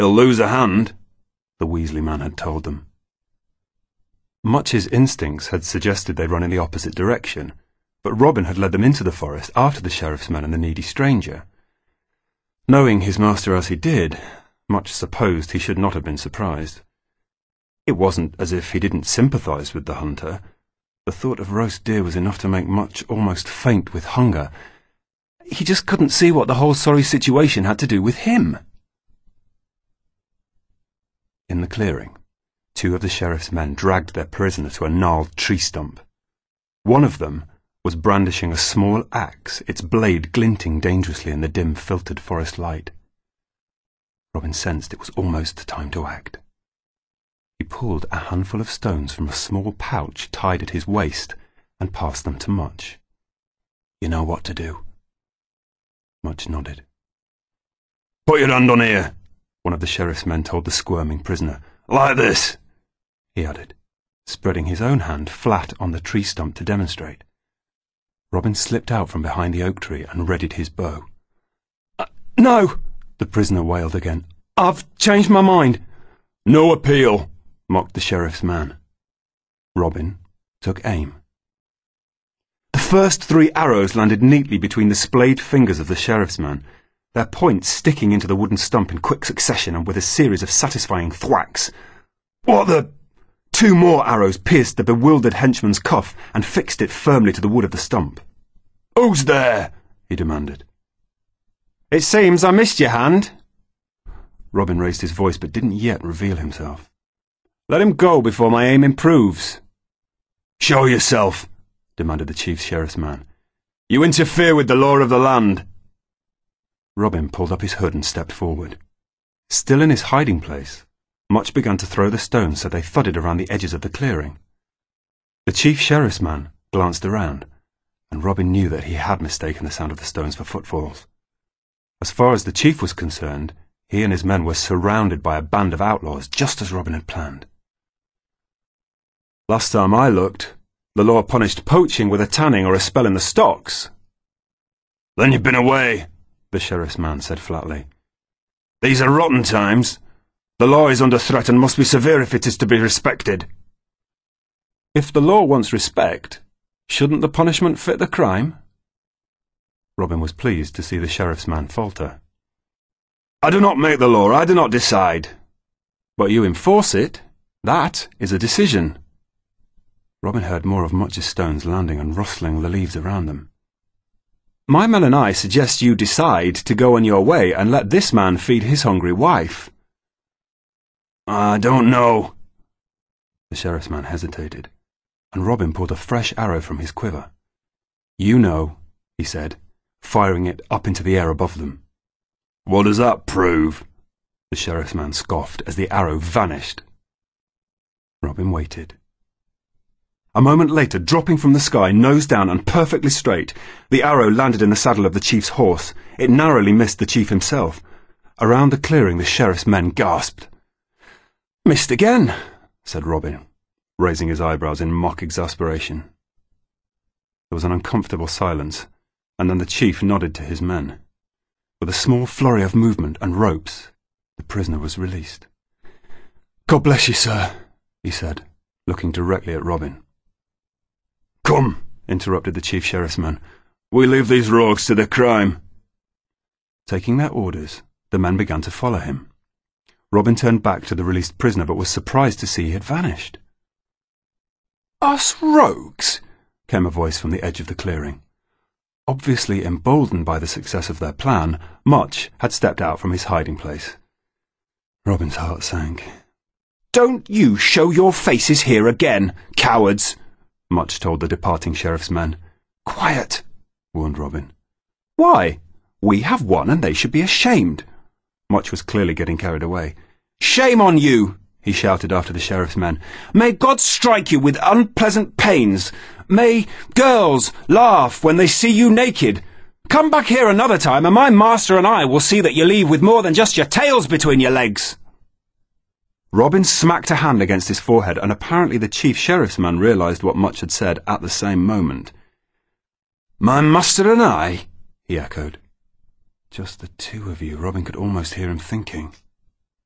He'll lose a hand, the Weasley man had told them. Much's instincts had suggested they run in the opposite direction, but Robin had led them into the forest after the sheriff's men and the needy stranger. Knowing his master as he did, Much supposed he should not have been surprised. It wasn't as if he didn't sympathize with the hunter. The thought of roast deer was enough to make Much almost faint with hunger. He just couldn't see what the whole sorry situation had to do with him. In the clearing, 2 of the sheriff's men dragged their prisoner to a gnarled tree stump. One of them was brandishing a small axe, its blade glinting dangerously in the dim, filtered forest light. Robin sensed it was almost time to act. He pulled a handful of stones from a small pouch tied at his waist and passed them to Much. "You know what to do." Much nodded. "Put your hand on here," one of the sheriff's men told the squirming prisoner. "Like this," he added, spreading his own hand flat on the tree stump to demonstrate. Robin slipped out from behind the oak tree and readied his bow. "No," the prisoner wailed again. "I've changed my mind." "No appeal," mocked the sheriff's man. Robin took aim. The first 3 arrows landed neatly between the splayed fingers of the sheriff's man, their points sticking into the wooden stump in quick succession and with a series of satisfying thwacks. "What the—" 2 more arrows pierced the bewildered henchman's cuff and fixed it firmly to the wood of the stump. "Who's there?" he demanded. "It seems I missed your hand." Robin raised his voice but didn't yet reveal himself. "Let him go before my aim improves." "Show yourself," demanded the chief sheriff's man. "You interfere with the law of the land." Robin pulled up his hood and stepped forward. Still in his hiding place, Much began to throw the stones so they thudded around the edges of the clearing. The chief sheriff's man glanced around, and Robin knew that he had mistaken the sound of the stones for footfalls. As far as the chief was concerned, he and his men were surrounded by a band of outlaws, just as Robin had planned. "Last time I looked, the law punished poaching with a tanning or a spell in the stocks." "Then you've been away," the sheriff's man said flatly. "These are rotten times. The law is under threat and must be severe if it is to be respected." "If the law wants respect, shouldn't the punishment fit the crime?" Robin was pleased to see the sheriff's man falter. "I do not make the law, I do not decide." "But you enforce it. That is a decision." Robin heard more of Much's stones landing and rustling the leaves around them. "My men and I suggest you decide to go on your way and let this man feed his hungry wife." "I don't know." The sheriff's man hesitated, and Robin pulled a fresh arrow from his quiver. "You know," he said, firing it up into the air above them. "What does that prove?" the sheriff's man scoffed as the arrow vanished. Robin waited. A moment later, dropping from the sky, nose down and perfectly straight, the arrow landed in the saddle of the chief's horse. It narrowly missed the chief himself. Around the clearing, the sheriff's men gasped. "Missed again," said Robin, raising his eyebrows in mock exasperation. There was an uncomfortable silence, and then the chief nodded to his men. With a small flurry of movement and ropes, the prisoner was released. "God bless you, sir," he said, looking directly at Robin. "Come," interrupted the chief sheriff's man. "We leave these rogues to their crime." Taking their orders, the men began to follow him. Robin turned back to the released prisoner but was surprised to see he had vanished. "Us rogues?" came a voice from the edge of the clearing. Obviously emboldened by the success of their plan, Much had stepped out from his hiding place. Robin's heart sank. "Don't you show your faces here again, cowards," Much told the departing sheriff's men. "Quiet," warned Robin. "Why? We have won and they should be ashamed." Much was clearly getting carried away. "Shame on you," he shouted after the sheriff's men. "May God strike you with unpleasant pains. May girls laugh when they see you naked. Come back here another time and my master and I will see that you leave with more than just your tails between your legs." Robin smacked a hand against his forehead, and apparently the chief sheriff's man realized what Much had said at the same moment. "My master and I?" he echoed. "Just the 2 of you," Robin could almost hear him thinking.